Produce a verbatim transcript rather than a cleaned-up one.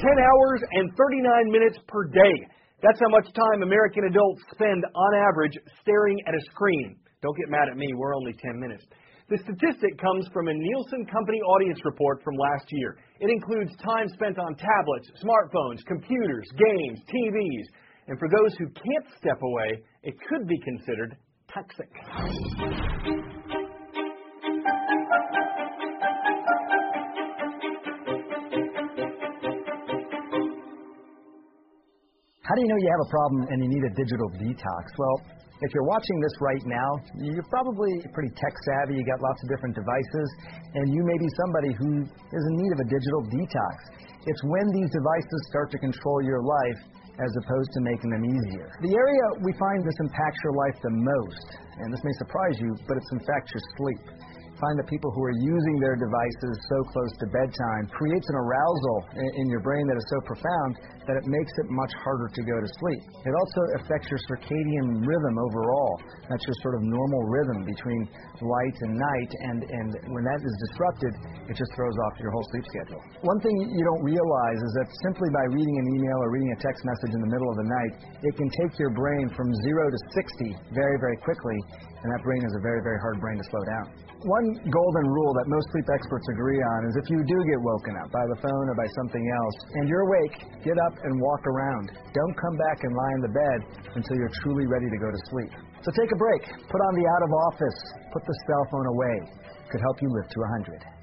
ten hours and thirty-nine minutes per day. That's how much time American adults spend on average staring at a screen. Don't get mad at me, we're only ten minutes. The statistic comes from a Nielsen Company audience report from last year. It includes time spent on tablets, smartphones, computers, games, T Vs. And for those who can't step away, it could be considered toxic. How do you know you have a problem and you need a digital detox? Well, if you're watching this right now, you're probably pretty tech savvy, you got lots of different devices, and you may be somebody who is in need of a digital detox. It's when these devices start to control your life as opposed to making them easier. The area we find this impacts your life the most, and this may surprise you, but it's in fact your sleep. Find that people who are using their devices so close to bedtime creates an arousal in your brain that is so profound that it makes it much harder to go to sleep. It also affects your circadian rhythm overall. That's your sort of normal rhythm between light and night, and, and when that is disrupted, it just throws off your whole sleep schedule. One thing you don't realize is that simply by reading an email or reading a text message in the middle of the night, it can take your brain from zero to sixty very, very quickly, and that brain is a very, very hard brain to slow down. One golden rule that most sleep experts agree on is if you do get woken up by the phone or by something else, and you're awake, get up and walk around. Don't come back and lie in the bed until you're truly ready to go to sleep. So take a break, put on the out of office, put the cell phone away. It could help you live to one hundred.